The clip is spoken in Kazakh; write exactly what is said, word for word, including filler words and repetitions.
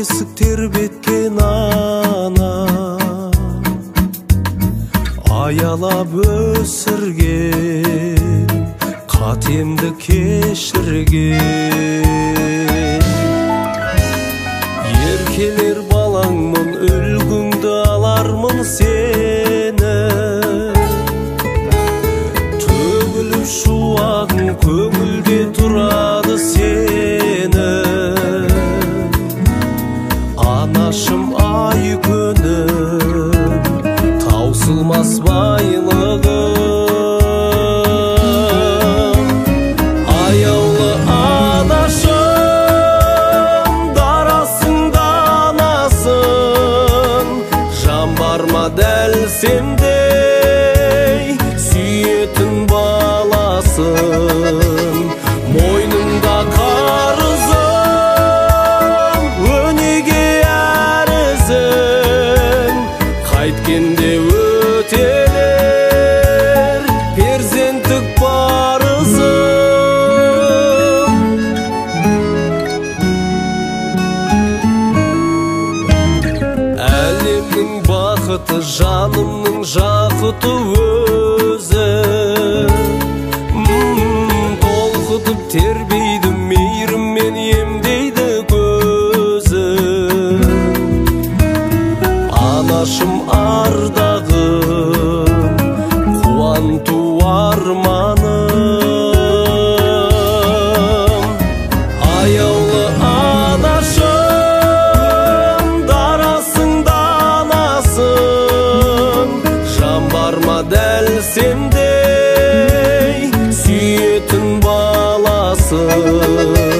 бесік тербеткен ана, аялап өсірген, қатемді кешірген. Еркелер балаңмын, үлгіңді алармын сені, төгіліп шуағың көңілде тұрады сені. Анашым ай күнім, таусылмас байлығым. Аяулы анашым, дарасыңда анасың, жан бар ма дәл сендей сүйетін баласын. Мойныңда қарызым, өнеге әрізің, қайткенде өтелер перзенттік парызым. Әлемнің бақыты, жанымның жақыты өзі, толқытып тербейді, мейіріммен емдейді көзі. Анашым ардағым, қуанту арманым. Аяулы анашым, дарасыңда анасың, жан бар ма дәл сендей сүйетін баласын.